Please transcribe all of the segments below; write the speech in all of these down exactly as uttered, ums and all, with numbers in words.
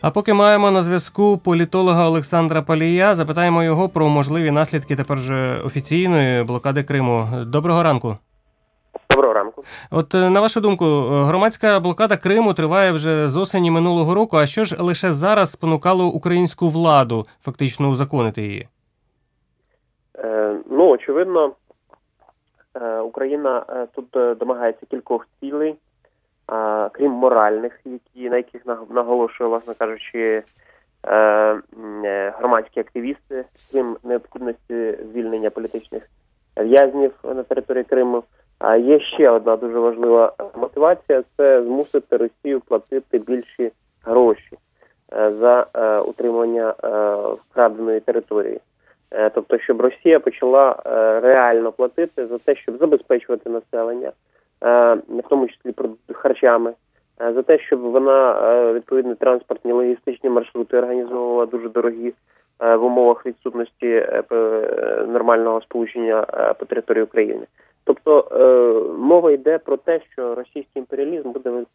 А поки маємо на зв'язку політолога Олександра Палія, запитаємо його про можливі наслідки тепер вже офіційної блокади Криму. Доброго ранку. Доброго ранку. От на вашу думку, громадська блокада Криму триває вже з осені минулого року, а що ж лише зараз спонукало українську владу фактично узаконити її? Е, ну, очевидно, е, Україна е, тут домагається кількох цілей, е, крім моральних, які, на яких наголошує, власне кажучи, е, е, громадські активісти, крім необхідності звільнення політичних в'язнів на території Криму. А є ще одна дуже важлива мотивація – це змусити Росію платити більші гроші за е, утримання е, вкраденої території. Е, тобто, щоб Росія почала е, реально платити за те, щоб забезпечувати населення, е, в тому числі харчами, е, за те, щоб вона е, відповідні транспортні логістичні маршрути організовувала дуже дорогі е, в умовах відсутності е, нормального сполучення е, по території України. Тобто е, мова йде про те, що російський імперіалізм буде е,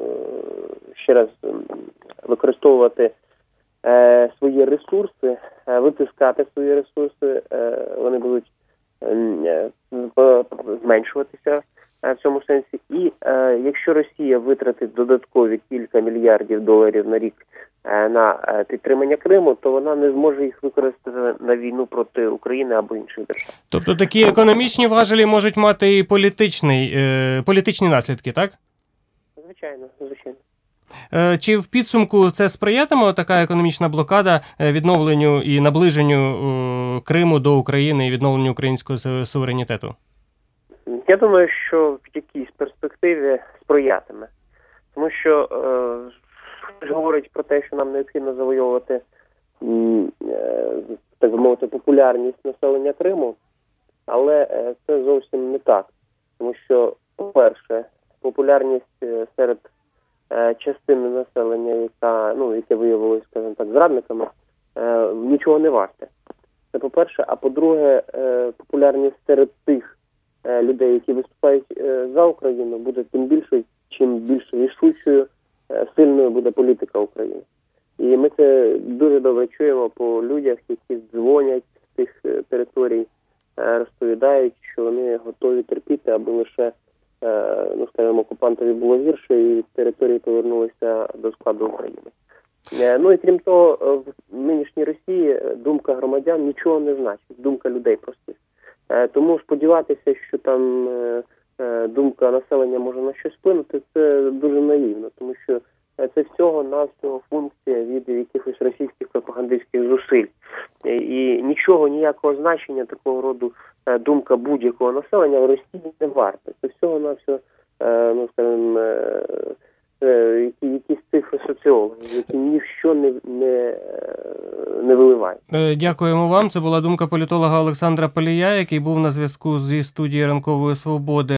ще раз е, використовувати е, свої ресурси, е, витискати свої ресурси, е, вони будуть е, зменшуватися е, в цьому сенсі. І е, якщо Росія витратить додаткові кілька мільярдів доларів на рік е, на е, підтримання Криму, то вона не зможе їх використати на війну проти України або інших держав. Тобто такі економічні важелі можуть мати і політичний, е, політичні наслідки, так? Звичайно, звичайно. Е, чи в підсумку це сприятиме така економічна блокада відновленню і наближенню е, Криму до України і відновленню українського суверенітету? Я думаю, що в якійсь перспективі сприятиме. Тому що е, говорить про те, що нам необхідно завойовувати е, так би мовити, популярність населення Криму, але е, це зовсім не так. Тому що, по-перше, популярність серед е, частини населення, яка, ну, яке виявилося, скажімо так, зрадниками, е, нічого не варте. Це по-перше. А по-друге, е, популярність серед тих е, людей, які виступають е, за Україну, буде тим більше, чим більш рішучою, е, сильною буде політика України. І ми це дуже добре чуємо по людях, які дзвонять з тих е, територій, е, розповідають, що вони готові терпіти, аби лише, е, ну, скажімо, окупантові було гірше і території повернулися до складу України. Е, ну і крім того, в нинішній Росії думка громадян нічого не значить, думка людей простих. Е, тому сподіватися, що там е, е, думка населення може на щось вплинути, це дуже наївно, тому що це всього-навсього функція від якихось російських пропагандистських зусиль. І нічого, ніякого значення такого роду думка будь-якого населення в Росії не варта. Це всього-навсього, ну, скажімо, якісь цифри соціологів, які ні в що не, не, не виливають. Дякуємо вам. Це була думка політолога Олександра Палія, який був на зв'язку зі студією Ранкової Свободи.